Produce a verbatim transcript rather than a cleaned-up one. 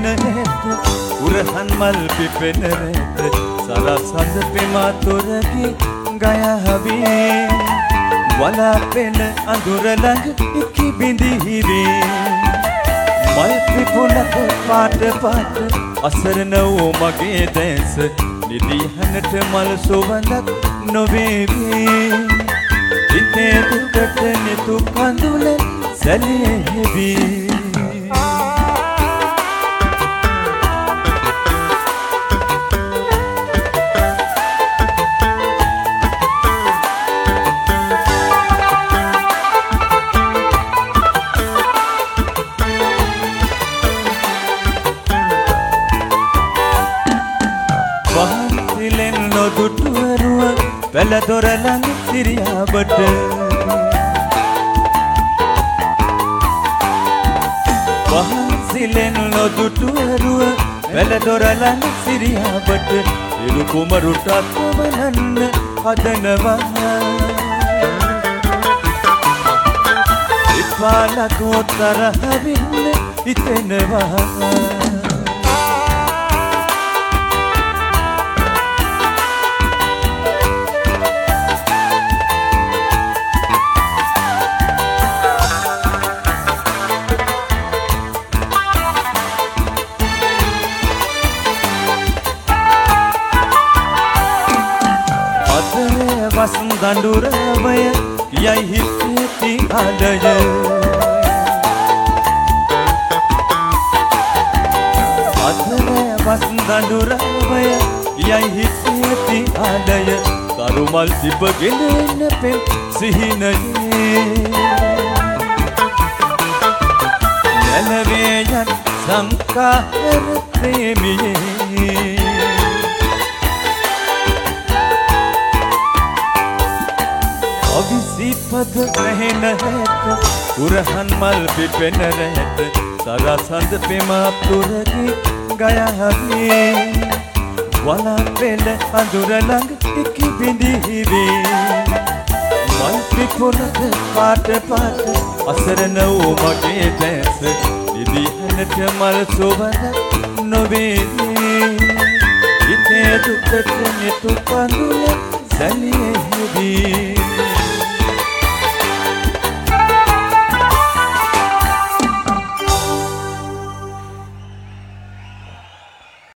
දින හැට උරහන් මල් පිපෙන රැට සරසඳ පෙමතුරකි ගයහවේ වලාපෙන අඳුර ළඟ ඉකි බිඳිහිවේ මල් පිපුණක පාට පාට අසරණ වූ මගේ දැස නිදිහනට මල් සුවඳක් නොවේවේ හිතේ දුකට නිතු කඳුල සැලෙහිවී දුටුවරුව පැල දොර ළඟ සිරියාබට වහන්සිලෙන් නොදුටුවරුව පැල දොර ළඟ සිරියාබට ඉරු කුමරුටත් වනන්න හදනවා ඉපාලකෝ තරහවින්න හිතෙනවා වසන් දඬුරවය යයි හිතේ තිහඩය අතර වසන් දඬුරවය යයි හිතේ තිහඩය කරුමල් සිපගෙන එන පෙම් සිහිනයේ නැලවේ යන සංකාර ප්‍රේමියේ අවිසිපත නැහෙන හැට උරහන් මල් පිපෙන රැට සරසඳ පෙමතුරකි ගයහවේ වලාපෙන අඳුර ළඟ ඉකි බිඳිහිවේ මල් පිපුණක පාට පාට අසරණ වූ මගේ දැස නිදිහනට මල් සුවඳ නොවේවේ හිතේ දුකට නිතු කඳුල සැලෙහිවී